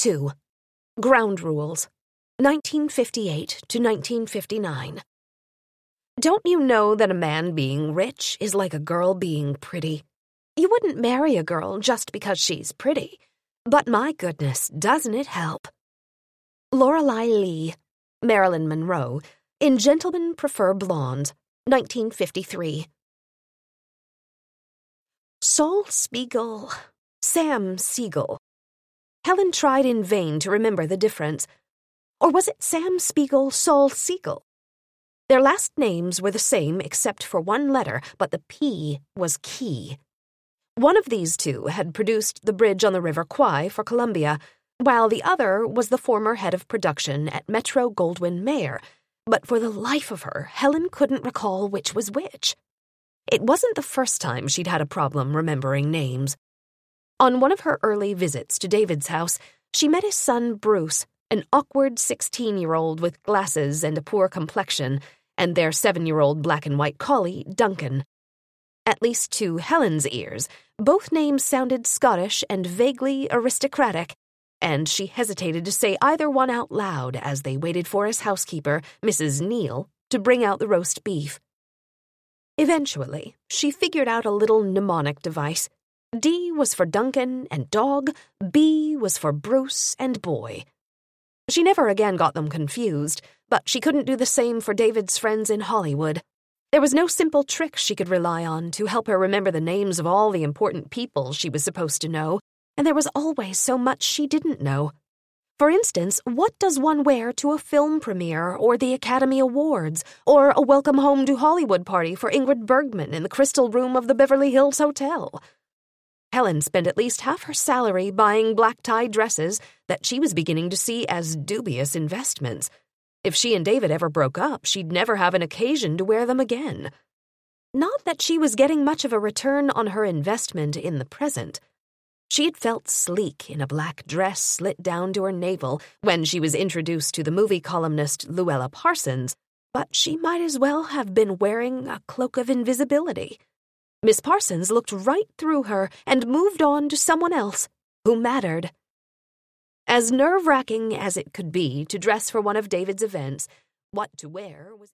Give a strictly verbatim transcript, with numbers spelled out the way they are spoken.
two. Ground Rules, nineteen fifty-eight to nineteen fifty-nine. Don't you know that a man being rich is like a girl being pretty? You wouldn't marry a girl just because she's pretty. But my goodness, doesn't it help? Lorelei Lee, Marilyn Monroe, in Gentlemen Prefer Blondes, nineteen fifty-three. Saul Spiegel, Sam Siegel. Helen tried in vain to remember the difference. Or was it Sam Spiegel, Saul Siegel? Their last names were the same except for one letter, but the P was key. One of these two had produced The Bridge on the River Kwai for Columbia, while the other was the former head of production at Metro-Goldwyn-Mayer, but for the life of her, Helen couldn't recall which was which. It wasn't the first time she'd had a problem remembering names. On one of her early visits to David's house, she met his son Bruce, an awkward sixteen-year-old with glasses and a poor complexion, and their seven-year-old black-and-white collie, Duncan. At least to Helen's ears, both names sounded Scottish and vaguely aristocratic, and she hesitated to say either one out loud as they waited for his housekeeper, Missus Neal, to bring out the roast beef. Eventually, she figured out a little mnemonic device. D was for Duncan and dog, B was for Bruce and boy. She never again got them confused, but she couldn't do the same for David's friends in Hollywood. There was no simple trick she could rely on to help her remember the names of all the important people she was supposed to know, and there was always so much she didn't know. For instance, what does one wear to a film premiere or the Academy Awards, or a welcome home to Hollywood party for Ingrid Bergman in the Crystal Room of the Beverly Hills Hotel? Helen spent at least half her salary buying black-tie dresses that she was beginning to see as dubious investments. If she and David ever broke up, she'd never have an occasion to wear them again. Not that she was getting much of a return on her investment in the present. She had felt sleek in a black dress slit down to her navel when she was introduced to the movie columnist Luella Parsons, but she might as well have been wearing a cloak of invisibility. Miss Parsons looked right through her and moved on to someone else who mattered. As nerve-wracking as it could be to dress for one of David's events, what to wear was